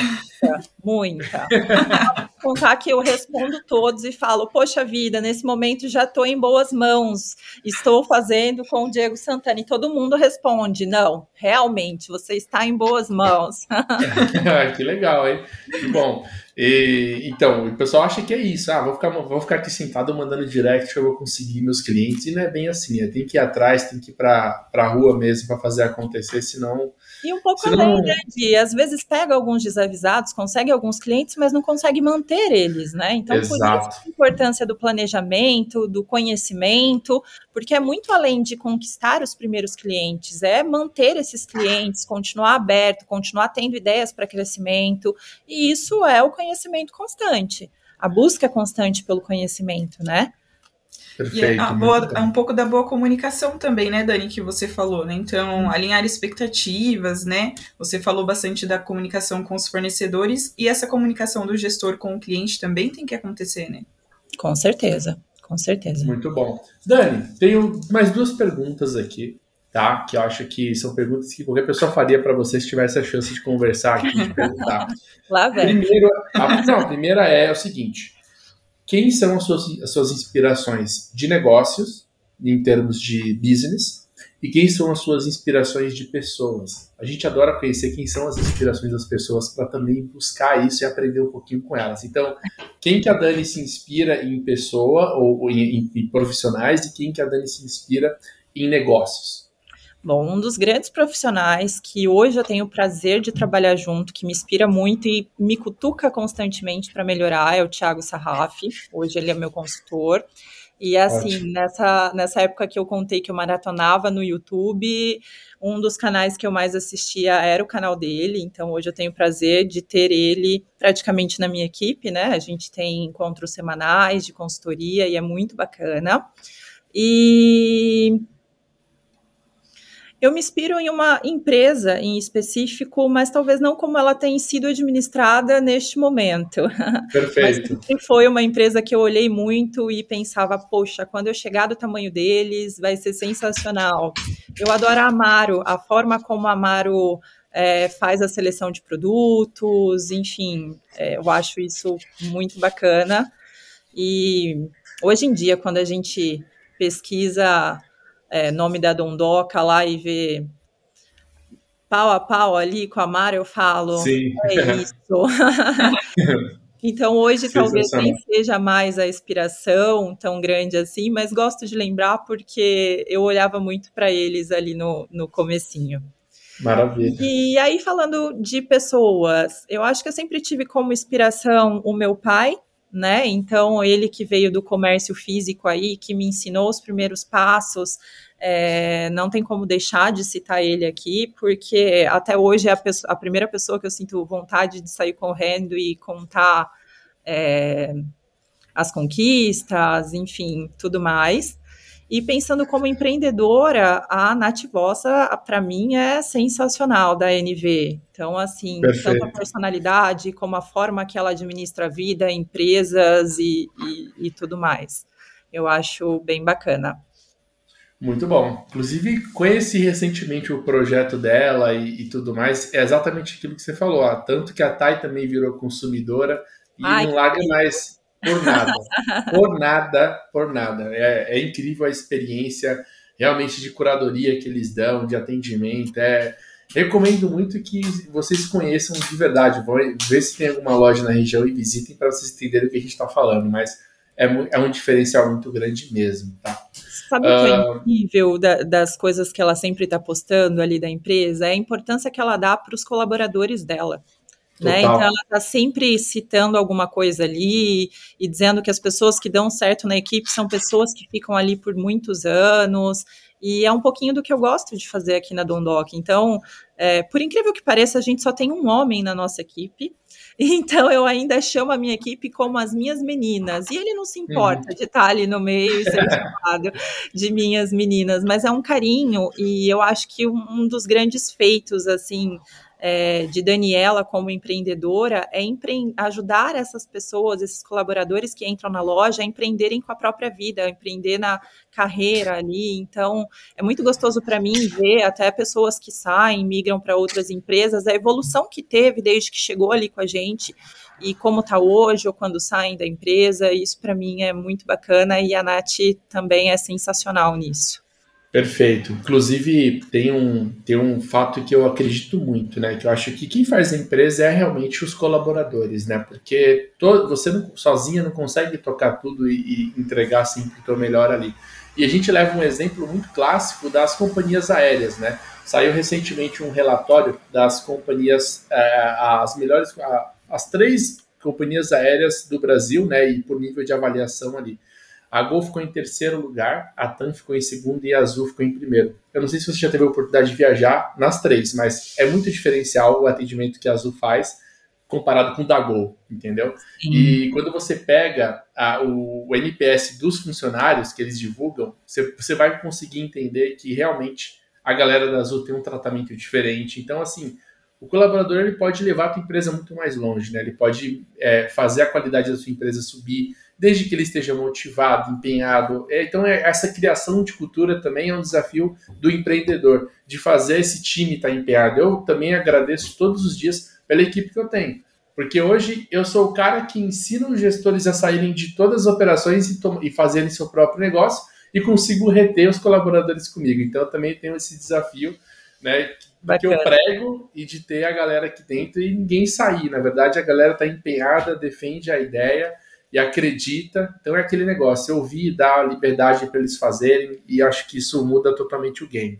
Muita. Vou contar que eu respondo todos e falo, poxa vida, nesse momento já estou em boas mãos, estou fazendo com o Diego Santana, e todo mundo responde, não, realmente, você está em boas mãos. Que legal, hein? Que bom. E, então, o pessoal acha que é isso. Ah, vou ficar, vou ficar aqui sentado mandando direct que eu vou conseguir meus clientes. E não é bem assim. Né? Tem que ir atrás, tem que ir para a rua mesmo para fazer acontecer, senão. E um pouco senão... além, né, de, às vezes pega alguns desavisados, consegue alguns clientes, mas não consegue manter eles, né? Então, por Exato. isso a importância do planejamento, do conhecimento, porque é muito além de conquistar os primeiros clientes, é manter esses clientes, continuar aberto, continuar tendo ideias para crescimento, e isso é o conhecimento constante, a busca constante pelo conhecimento, né? E é, Perfeito. a boa, é um pouco da boa comunicação também, né, Dani, que você falou, né? Então, alinhar expectativas, né? Você falou bastante da comunicação com os fornecedores e essa comunicação do gestor com o cliente também tem que acontecer, né? Com certeza, com certeza. Muito bom. Dani, tenho mais duas perguntas aqui, tá? Que eu acho que são perguntas que qualquer pessoa faria para você se tivesse a chance de conversar aqui, de perguntar. Lá vem. Primeiro, a, não, a primeira é o seguinte: quem são as suas, as suas inspirações de negócios, em termos de business, e quem são as suas inspirações de pessoas? A gente adora conhecer quem são as inspirações das pessoas para também buscar isso e aprender um pouquinho com elas. Então, quem que a Dani se inspira em pessoa ou, ou em, em, em profissionais e quem que a Dani se inspira em negócios? Bom, um dos grandes profissionais que hoje eu tenho o prazer de trabalhar junto, que me inspira muito e me cutuca constantemente para melhorar, é o Thiago Sarraf. Hoje ele é meu consultor. E assim, nessa, nessa época que eu contei que eu maratonava no YouTube, um dos canais que eu mais assistia era o canal dele. Então hoje eu tenho o prazer de ter ele praticamente na minha equipe, né? A gente tem encontros semanais de consultoria e é muito bacana. E eu me inspiro em uma empresa em específico, mas talvez não como ela tem sido administrada neste momento. Perfeito. Mas sempre foi uma empresa que eu olhei muito e pensava, poxa, quando eu chegar do tamanho deles, vai ser sensacional. Eu adoro a Amaro, a forma como a Amaro é, faz a seleção de produtos, enfim, é, eu acho isso muito bacana. E hoje em dia, quando a gente pesquisa É, nome da Dondoca lá e ver pau a pau ali com a Mara, eu falo, Sim. é isso. Então hoje talvez nem seja mais a inspiração tão grande assim, mas gosto de lembrar porque eu olhava muito para eles ali no, no comecinho. Maravilha. E aí falando de pessoas, eu acho que eu sempre tive como inspiração o meu pai, né? Então ele que veio do comércio físico aí, que me ensinou os primeiros passos, é, não tem como deixar de citar ele aqui, porque até hoje é a, pessoa, a primeira pessoa que eu sinto vontade de sair correndo e contar é, as conquistas, enfim, tudo mais. E pensando como empreendedora, a Nath Vossa, para mim, é sensacional da N V. Então, assim, Perfeito. Tanto a personalidade como a forma que ela administra a vida, empresas e, e, e tudo mais. Eu acho bem bacana. Muito bom. Inclusive, conheci recentemente o projeto dela e, e tudo mais. É exatamente aquilo que você falou. Ó, tanto que a Thay também virou consumidora e Ai, não larga mais por nada. Por nada, por nada. É, é incrível a experiência realmente de curadoria que eles dão, de atendimento. É, recomendo muito que vocês conheçam de verdade. Vão ver se tem alguma loja na região e visitem para vocês entenderem o que a gente está falando. Mas é, é um diferencial muito grande mesmo, tá? Sabe o que é incrível da, das coisas que ela sempre está postando ali da empresa? É a importância que ela dá para os colaboradores dela. Né? Então, ela está sempre citando alguma coisa ali e dizendo que as pessoas que dão certo na equipe são pessoas que ficam ali por muitos anos, e é um pouquinho do que eu gosto de fazer aqui na Dondoc. Então, é, por incrível que pareça, a gente só tem um homem na nossa equipe, então eu ainda chamo a minha equipe como as minhas meninas, e ele não se importa uhum. de estar ali no meio e ser chamado de minhas meninas, mas é um carinho, e eu acho que um, um dos grandes feitos, assim, É, de Daniela como empreendedora é empre- ajudar essas pessoas, esses colaboradores que entram na loja a empreenderem com a própria vida, a empreender na carreira ali. Então é muito gostoso para mim ver até pessoas que saem, migram para outras empresas, a evolução que teve desde que chegou ali com a gente e como está hoje ou quando saem da empresa. Isso para mim é muito bacana, e a Nath também é sensacional nisso. Perfeito. Inclusive, tem um, tem um fato que eu acredito muito, né? Que eu acho que quem faz a empresa é realmente os colaboradores, né? Porque to, você não, sozinha não consegue tocar tudo e, e entregar sempre o teu melhor ali. E a gente leva um exemplo muito clássico das companhias aéreas, né? Saiu recentemente um relatório das companhias, é, as melhores, as três companhias aéreas do Brasil, né? E por nível de avaliação ali. A Gol ficou em terceiro lugar, a TAM ficou em segundo e a Azul ficou em primeiro. Eu não sei se você já teve a oportunidade de viajar nas três, mas é muito diferencial o atendimento que a Azul faz comparado com o da Gol, entendeu? Sim. E quando você pega a, o, o N P S dos funcionários que eles divulgam, você, você vai conseguir entender que realmente a galera da Azul tem um tratamento diferente. Então, assim, o colaborador ele pode levar a tua empresa muito mais longe, né? Ele pode é, fazer a qualidade da sua empresa subir, desde que ele esteja motivado, empenhado. Então, essa criação de cultura também é um desafio do empreendedor, de fazer esse time estar empenhado. Eu também agradeço todos os dias pela equipe que eu tenho, porque hoje eu sou o cara que ensina os gestores a saírem de todas as operações e, e fazerem seu próprio negócio, e consigo reter os colaboradores comigo. Então, eu também tenho esse desafio, né, que eu prego, e de ter a galera aqui dentro e ninguém sair. Na verdade, a galera está empenhada, defende a ideia e acredita. Então é aquele negócio, ouvir e dar liberdade para eles fazerem, e acho que isso muda totalmente o game.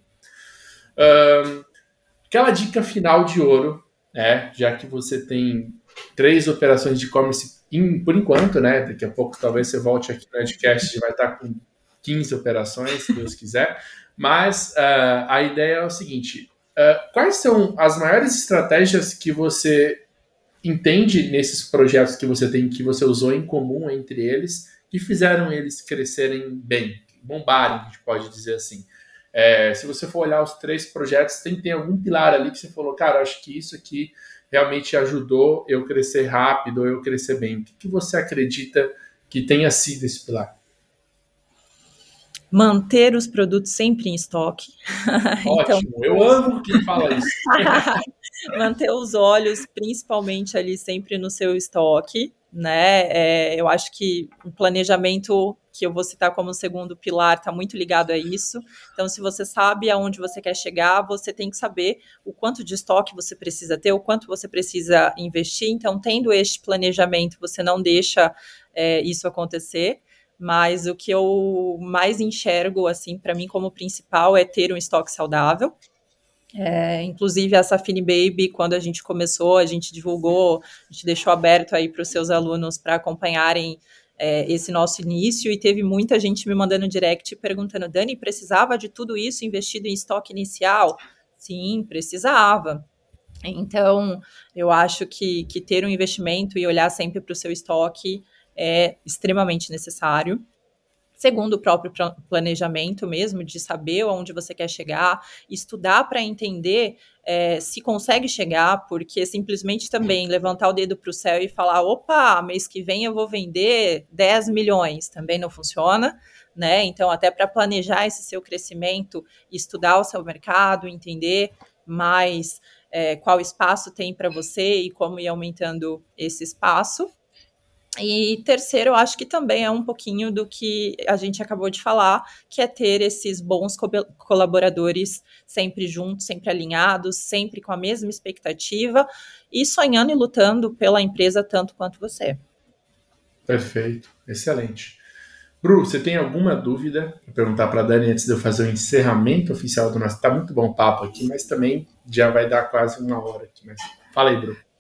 Um, aquela dica final de ouro, né, já que você tem três operações de e-commerce por enquanto, né, daqui a pouco talvez você volte aqui no Edcast e vai estar com quinze operações, se Deus quiser, mas uh, a ideia é o seguinte, uh, quais são as maiores estratégias que você entende nesses projetos que você tem, que você usou em comum entre eles, que fizeram eles crescerem bem, bombarem, a gente pode dizer assim. É, se você for olhar os três projetos, tem, tem algum pilar ali que você falou, cara, acho que isso aqui realmente ajudou eu crescer rápido, ou eu crescer bem. O que, que você acredita que tenha sido esse pilar? Manter os produtos sempre em estoque. Ótimo, então, eu amo quem fala isso. Manter os olhos, principalmente ali sempre no seu estoque, né? É, eu acho que o planejamento, que eu vou citar como segundo pilar, está muito ligado a isso. Então, se você sabe aonde você quer chegar, você tem que saber o quanto de estoque você precisa ter, o quanto você precisa investir. Então, tendo este planejamento, você não deixa é, isso acontecer. Mas o que eu mais enxergo, assim, para mim como principal é ter um estoque saudável. É, inclusive a Safini Baby, quando a gente começou, a gente divulgou, a gente deixou aberto aí para os seus alunos para acompanharem é, esse nosso início, e teve muita gente me mandando direct perguntando, Dani, precisava de tudo isso investido em estoque inicial? Sim, precisava. Então, eu acho que, que ter um investimento e olhar sempre para o seu estoque é extremamente necessário. Segundo o próprio planejamento mesmo, de saber onde você quer chegar, estudar para entender é, se consegue chegar, porque simplesmente também levantar o dedo para o céu e falar, opa, mês que vem eu vou vender dez milhões, também não funciona, né? Então, até para planejar esse seu crescimento, estudar o seu mercado, entender mais é, qual espaço tem para você e como ir aumentando esse espaço. E terceiro, eu acho que também é um pouquinho do que a gente acabou de falar, que é ter esses bons co- colaboradores sempre juntos, sempre alinhados, sempre com a mesma expectativa e sonhando e lutando pela empresa tanto quanto você. Perfeito, excelente. Bru, você tem alguma dúvida? Vou perguntar para a Dani antes de eu fazer o encerramento oficial do nosso... Tá muito bom o papo aqui, mas também já vai dar quase uma hora aqui. Mas fala aí, Bru.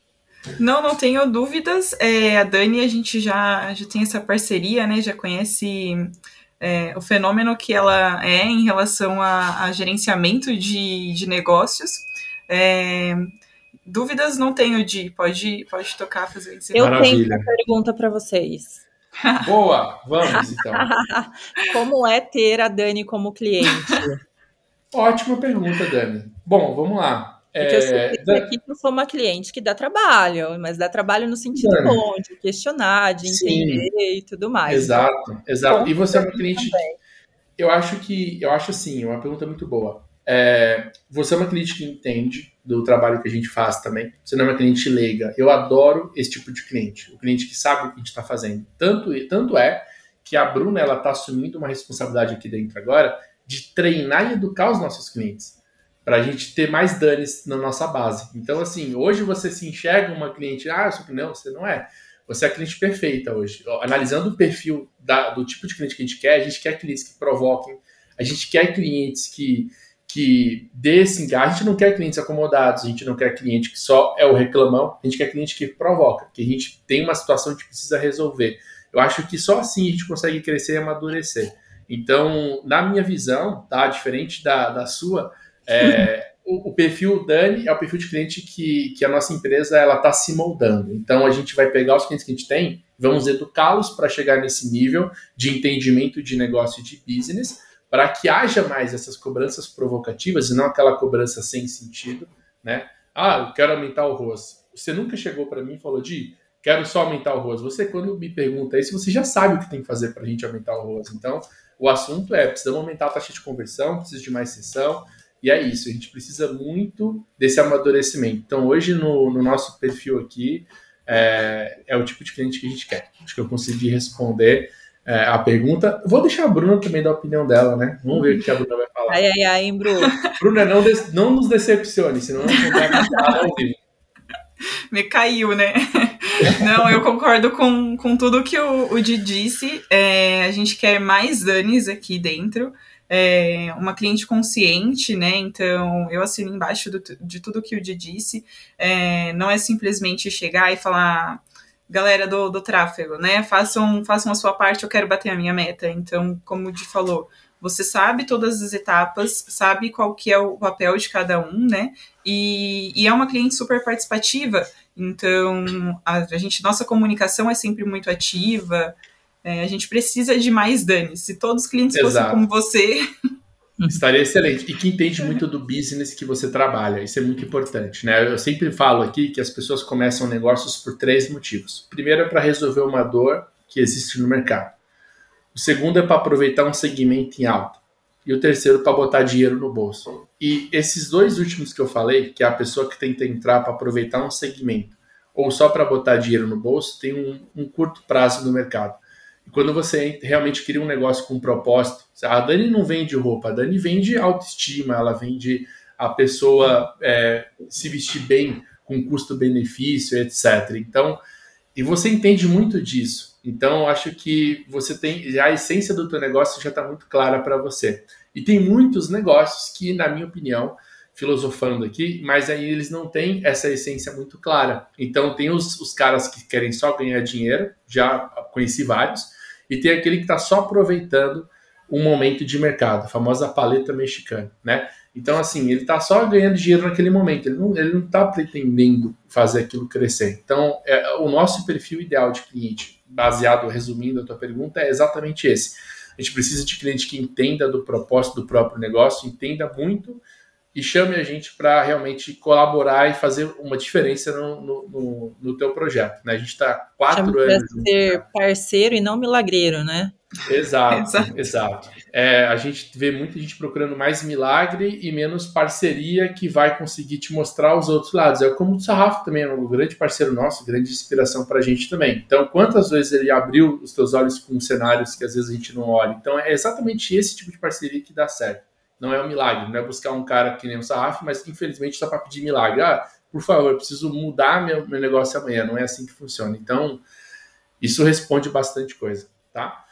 Não, não tenho dúvidas. É, a Dani, a gente já, já tem essa parceria, né? Já conhece é, o fenômeno que ela é em relação a, a gerenciamento de, de negócios. É, dúvidas não tenho, Di. Pode, pode tocar, fazer o que você Eu fala. tenho uma pergunta para vocês. Boa, vamos então. Como é ter a Dani como cliente? Ótima pergunta, Dani. Bom, vamos lá. Porque eu sei que aqui eu sou uma cliente que dá trabalho, mas dá trabalho no sentido Dani, bom, de questionar, de entender Sim, e tudo mais. Exato, exato. Bom, E você é uma cliente que, eu acho que, eu acho assim, uma pergunta muito boa. É, você é uma cliente que entende do trabalho que a gente faz também. Você não é uma cliente leiga. Eu adoro esse tipo de cliente. O cliente que sabe o que a gente está fazendo. Tanto, tanto é que a Bruna ela está assumindo uma responsabilidade aqui dentro agora de treinar e educar os nossos clientes. Para a gente ter mais danes na nossa base. Então, assim, hoje você se enxerga uma cliente, ah, não, você não é. Você é a cliente perfeita hoje. Analisando o perfil da, do tipo de cliente que a gente quer, a gente quer clientes que provoquem, a gente quer clientes que, que dê esse engajo, a gente não quer clientes acomodados, a gente não quer cliente que só é o reclamão, a gente quer cliente que provoca, que a gente tem uma situação que precisa resolver. Eu acho que só assim a gente consegue crescer e amadurecer. Então, na minha visão, tá, diferente da, da sua, É, o, o perfil Dani é o perfil de cliente que, que a nossa empresa ela está se moldando. Então a gente vai pegar os clientes que a gente tem, vamos educá-los para chegar nesse nível de entendimento de negócio e de business, para que haja mais essas cobranças provocativas e não aquela cobrança sem sentido, né? Ah, eu quero aumentar o R O S. Você nunca chegou para mim e falou, Di, quero só aumentar o R O S. Você, quando me pergunta isso, você já sabe o que tem que fazer para a gente aumentar o R O S. Então, o assunto é, precisamos aumentar a taxa de conversão, precisa de mais sessão. E é isso, a gente precisa muito desse amadurecimento. Então, hoje, no, no nosso perfil aqui, é, é o tipo de cliente que a gente quer. Acho que eu consegui responder é, a pergunta. Vou deixar a Bruna também dar a opinião dela, né? Vamos ver o que a Bruna vai falar. Ai, ai, ai, hein, Bruno? Bruna, não, des, não nos decepcione, senão não vai cantar ao vivo. Me caiu, né? Não, eu concordo com, com tudo que o, o Di disse. É, a gente quer mais Danis aqui dentro. É, uma cliente consciente, né? Então, eu assino embaixo do, de tudo que o Di disse. É, não é simplesmente chegar e falar, galera do, do tráfego, né? Façam, façam a sua parte, eu quero bater a minha meta. Então, como o Di falou, você sabe todas as etapas, sabe qual que é o papel de cada um, né? E, e é uma cliente super participativa. Então, a, a gente, nossa comunicação é sempre muito ativa. É, a gente precisa de mais Dani. Se todos os clientes Exato. fossem como você... Estaria excelente. E que entende muito do business que você trabalha. Isso é muito importante, né? Eu sempre falo aqui que as pessoas começam negócios por três motivos. O primeiro é para resolver uma dor que existe no mercado. O segundo é para aproveitar um segmento em alta. E o terceiro para botar dinheiro no bolso. E esses dois últimos que eu falei, que é a pessoa que tenta entrar para aproveitar um segmento ou só para botar dinheiro no bolso, tem um, um curto prazo no mercado. E quando você realmente cria um negócio com um propósito, a Dani não vende roupa, a Dani vende autoestima, ela vende a pessoa é, se vestir bem com custo-benefício, etcétera. Então, e você entende muito disso. Então, eu acho que você tem, a essência do teu negócio já está muito clara para você. E tem muitos negócios que, na minha opinião, filosofando aqui, mas aí eles não têm essa essência muito clara. Então, tem os, os caras que querem só ganhar dinheiro, já conheci vários, e tem aquele que está só aproveitando um momento de mercado, a famosa paleta mexicana, né? Então, assim, ele está só ganhando dinheiro naquele momento, ele não ele não está pretendendo fazer aquilo crescer. Então, é, o nosso perfil ideal de cliente, baseado, resumindo a tua pergunta, é exatamente esse. A gente precisa de cliente que entenda do propósito do próprio negócio, entenda muito e chame a gente para realmente colaborar e fazer uma diferença no, no, no, no teu projeto, né? A gente está quatro Chama anos... Para ser parceiro e não milagreiro, né? Exato, Exato. exato. É, a gente vê muita gente procurando mais milagre e menos parceria que vai conseguir te mostrar os outros lados. É como o Sarraf também, é um grande parceiro nosso, grande inspiração para a gente também. Então, quantas vezes ele abriu os teus olhos com cenários que às vezes a gente não olha? Então, é exatamente esse tipo de parceria que dá certo. Não é um milagre, não é buscar um cara que nem o Sarraf, mas infelizmente só para pedir milagre. Ah, por favor, eu preciso mudar meu, meu negócio amanhã. Não é assim que funciona. Então, isso responde bastante coisa, tá?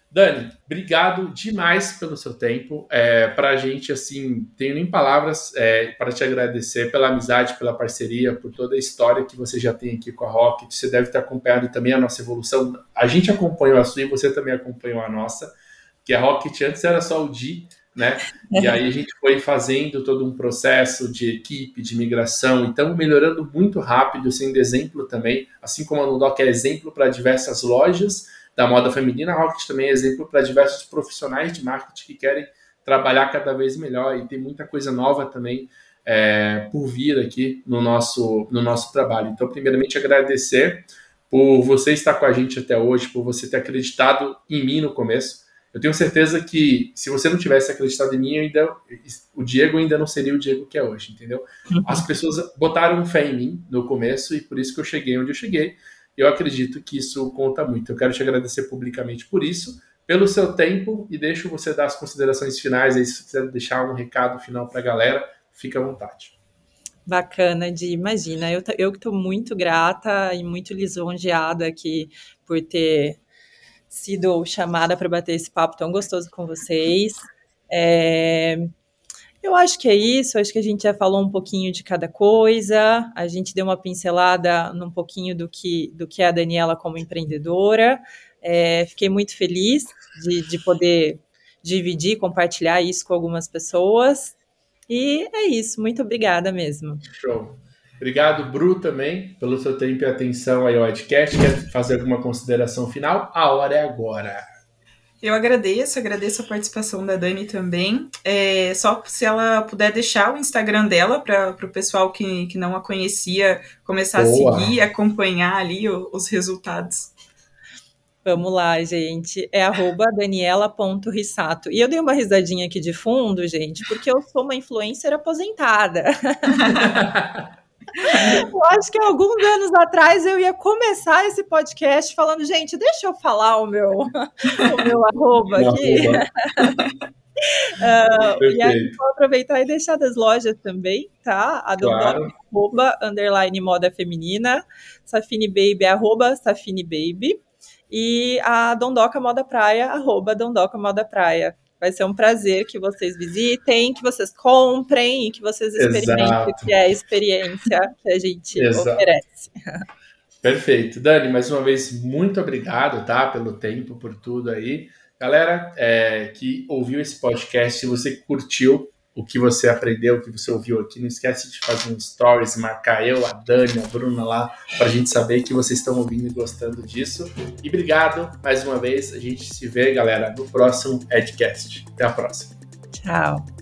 Dani, obrigado demais pelo seu tempo. É, para a gente, assim, tenho nem palavras é, para te agradecer pela amizade, pela parceria, por toda a história que você já tem aqui com a Rocket. Você deve ter acompanhado também a nossa evolução. A gente acompanhou a sua e você também acompanhou a nossa, que a Rocket antes era só o D, né? E aí a gente foi fazendo todo um processo de equipe, de migração, então melhorando muito rápido, sendo exemplo também, assim como a Nondoc é exemplo para diversas lojas da moda feminina, a Rocket também é exemplo para diversos profissionais de marketing que querem trabalhar cada vez melhor e tem muita coisa nova também é, por vir aqui no nosso, no nosso trabalho. Então, primeiramente, agradecer por você estar com a gente até hoje, por você ter acreditado em mim no começo. Eu tenho certeza que se você não tivesse acreditado em mim, eu ainda, o Diego ainda não seria o Diego que é hoje, entendeu? As pessoas botaram fé em mim no começo e por isso que eu cheguei onde eu cheguei. Eu acredito que isso conta muito. Eu quero te agradecer publicamente por isso, pelo seu tempo, e deixo você dar as considerações finais aí, se você quiser deixar um recado final para a galera, fica à vontade. Bacana, Di, imagina, eu, eu que estou muito grata e muito lisonjeada aqui por ter sido chamada para bater esse papo tão gostoso com vocês. É... Eu acho que é isso, acho que a gente já falou um pouquinho de cada coisa, a gente deu uma pincelada num pouquinho do que, do que é a Daniela como empreendedora. É, fiquei muito feliz de, de poder dividir, compartilhar isso com algumas pessoas. E é isso, muito obrigada mesmo. Show. Obrigado, Bru, também, pelo seu tempo e atenção aí ao podcast. Quer fazer alguma consideração final? A hora é agora. Eu agradeço, agradeço a participação da Dani também. É, só se ela puder deixar o Instagram dela para o pessoal que, que não a conhecia começar Boa. a seguir, acompanhar ali o, os resultados. Vamos lá, gente. É arroba daniela ponto rissato. E eu dei uma risadinha aqui de fundo, gente, porque eu sou uma influencer aposentada. Eu acho que alguns anos atrás eu ia começar esse podcast falando, gente, deixa eu falar o meu, o meu arroba aqui. uh, e aí vou aproveitar e deixar das lojas também, tá? A Dondoca, claro. arroba, underline moda feminina, Safini Baby, arroba Safini Baby, e a Dondoca Moda Praia, arroba Dondoca Moda Praia. Vai ser um prazer que vocês visitem, que vocês comprem e que vocês experimentem Exato. o que é a experiência que a gente Exato. oferece. Perfeito. Dani, mais uma vez, muito obrigado, tá? Pelo tempo, por tudo aí. Galera é, que ouviu esse podcast, se você curtiu o que você aprendeu, o que você ouviu aqui, não esquece de fazer um stories, marcar eu, a Dani, a Bruna lá, para a gente saber que vocês estão ouvindo e gostando disso. E obrigado mais uma vez. A gente se vê, galera, no próximo Edcast. Até a próxima. Tchau.